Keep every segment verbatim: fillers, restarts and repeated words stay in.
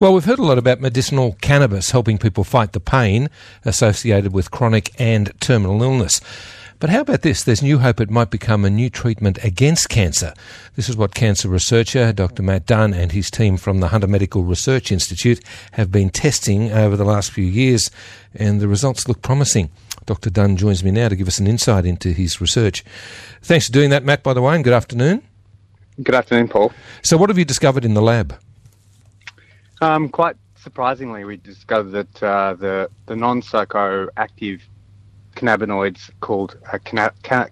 Well, we've heard a lot about medicinal cannabis helping people fight the pain associated with chronic and terminal illness. But how about this? There's new hope it might become a new treatment against cancer. This is what cancer researcher Doctor Matt Dunn and his team from the Hunter Medical Research Institute have been testing over the last few years, and the results look promising. Doctor Dunn joins me now to give us an insight into his research. Thanks for doing that, Matt, by the way, and good afternoon. Good afternoon, Paul. So what have you discovered in the lab? Um, quite surprisingly, we discovered that uh, the, the non-psychoactive cannabinoids called uh, canna- canna-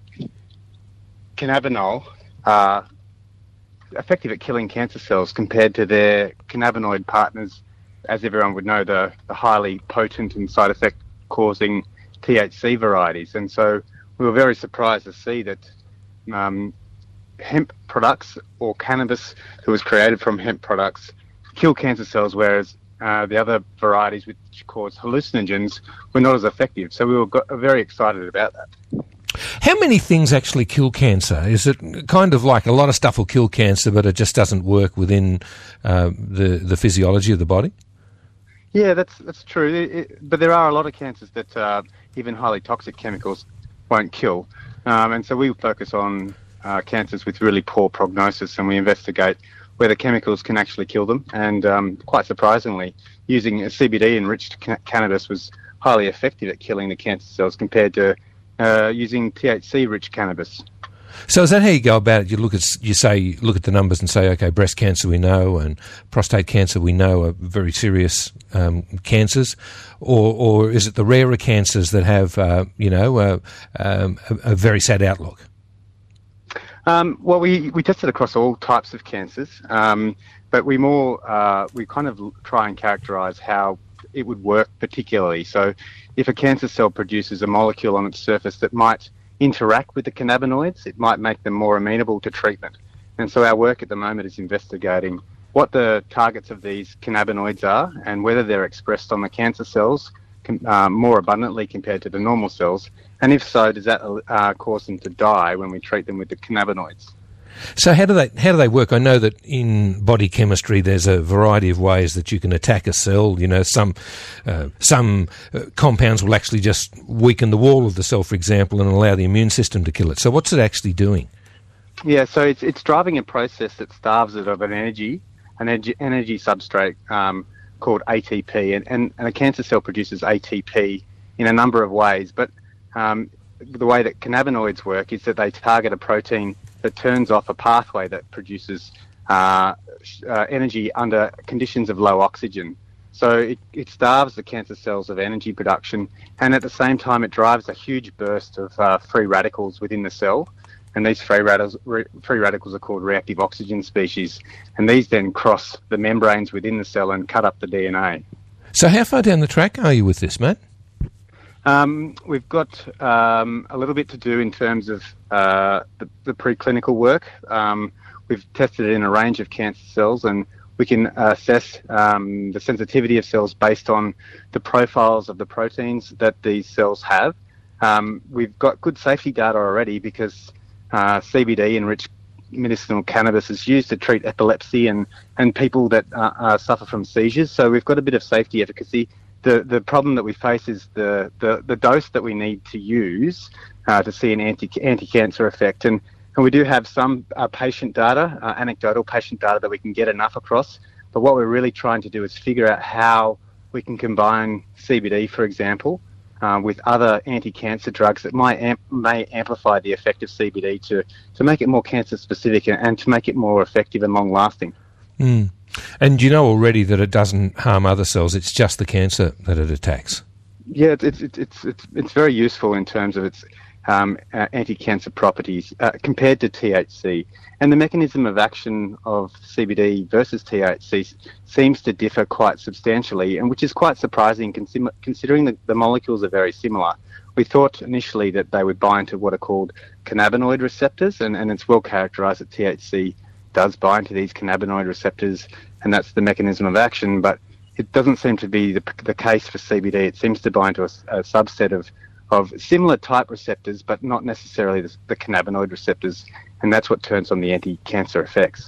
cannabinol are effective at killing cancer cells compared to their cannabinoid partners, as everyone would know, the, the highly potent and side effect causing T H C varieties. And so we were very surprised to see that um, hemp products or cannabis that was created from hemp products kill cancer cells, whereas uh, the other varieties which cause hallucinogens were not as effective. So we were got, very excited about that. How many things actually kill cancer? Is it kind of like a lot of stuff will kill cancer, but it just doesn't work within uh, the, the physiology of the body? Yeah, that's that's true. It, it, but there are a lot of cancers that uh, even highly toxic chemicals won't kill. Um, and so we focus on uh, cancers with really poor prognosis, and we investigate whether chemicals can actually kill them. And um, quite surprisingly, using a C B D-enriched ca- cannabis was highly effective at killing the cancer cells compared to uh, using T H C-rich cannabis. So is that how you go about it? You look at, you say, look at the numbers and say, okay, breast cancer we know and prostate cancer we know are very serious um, cancers, or or is it the rarer cancers that have, uh, you know, uh, um, a, a very sad outlook? Um, well, we, we tested across all types of cancers, um, but we more uh, we kind of try and characterise how it would work particularly. So if a cancer cell produces a molecule on its surface that might interact with the cannabinoids, it might make them more amenable to treatment. And so our work at the moment is investigating what the targets of these cannabinoids are and whether they're expressed on the cancer cells um, more abundantly compared to the normal cells. And if so, does that uh, cause them to die when we treat them with the cannabinoids? So how do they how do they work? I know that in body chemistry there's a variety of ways that you can attack a cell. You know, some uh, some uh, compounds will actually just weaken the wall of the cell, for example, and allow the immune system to kill it. So what's it actually doing? Yeah, so it's it's driving a process that starves it of an energy, an energy, energy substrate um, called A T P, and, and, and a cancer cell produces A T P in a number of ways. But um, the way that cannabinoids work is that they target a protein that turns off a pathway that produces uh, uh, energy under conditions of low oxygen. So it, it starves the cancer cells of energy production, and at the same time it drives a huge burst of uh, free radicals within the cell. And these free radicals, re, free radicals are called reactive oxygen species, and these then cross the membranes within the cell and cut up the D N A. So how far down the track are you with this, Matt? Um, we've got um, a little bit to do in terms of uh, the, the preclinical work. Um, we've tested it in a range of cancer cells, and we can assess um, the sensitivity of cells based on the profiles of the proteins that these cells have. Um, we've got good safety data already because uh, C B D-enriched medicinal cannabis is used to treat epilepsy and, and people that uh, uh, suffer from seizures. So we've got a bit of safety efficacy. The the problem that we face is the, the, the dose that we need to use uh, to see an anti anti-cancer effect. And, and we do have some uh, patient data, uh, anecdotal patient data that we can get enough across. But what we're really trying to do is figure out how we can combine C B D, for example, uh, with other anti-cancer drugs that might amp- may amplify the effect of C B D to, to make it more cancer-specific and, and to make it more effective and long-lasting. Mm. And you know already that it doesn't harm other cells, it's just the cancer that it attacks. Yeah, it's it's it's it's, it's very useful in terms of its um, uh, anti-cancer properties uh, compared to T H C. And the mechanism of action of C B D versus T H C seems to differ quite substantially, and which is quite surprising consi- considering that the molecules are very similar. We thought initially that they would bind to what are called cannabinoid receptors, and, and it's well characterised that T H C does bind to these cannabinoid receptors, and that's the mechanism of action, but it doesn't seem to be the, the case for C B D. It seems to bind to a, a subset of, of similar type receptors, but not necessarily the, the cannabinoid receptors, and that's what turns on the anti-cancer effects.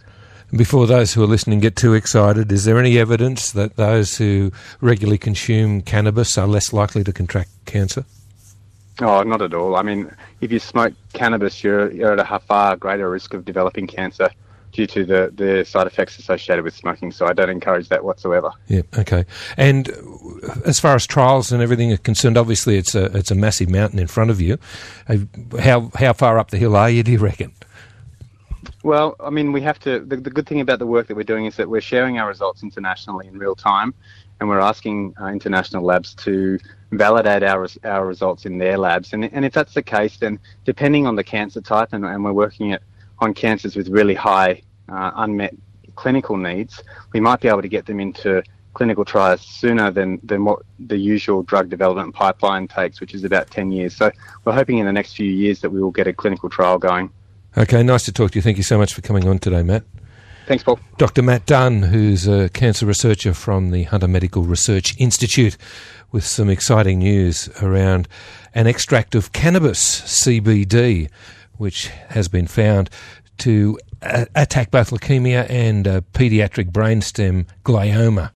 Before those who are listening get too excited, is there any evidence that those who regularly consume cannabis are less likely to contract cancer? Oh, not at all. I mean, if you smoke cannabis, you're, you're at a far greater risk of developing cancer due to the, the side effects associated with smoking. So I don't encourage that whatsoever. Yeah, okay. And as far as trials and everything are concerned, obviously it's a it's a massive mountain in front of you. How how far up the hill are you, do you reckon? Well, I mean, we have to. The, the good thing about the work that we're doing is that we're sharing our results internationally in real time, and we're asking uh, international labs to validate our our results in their labs. And and if that's the case, then depending on the cancer type, and, and we're working at on cancers with really high uh, unmet clinical needs, we might be able to get them into clinical trials sooner than, than what the usual drug development pipeline takes, which is about ten years. So we're hoping in the next few years that we will get a clinical trial going. Okay, nice to talk to you. Thank you so much for coming on today, Matt. Thanks, Paul. Doctor Matt Dunn, who's a cancer researcher from the Hunter Medical Research Institute, with some exciting news around an extract of cannabis, C B D, which has been found to uh, attack both leukemia and uh, paediatric brainstem glioma.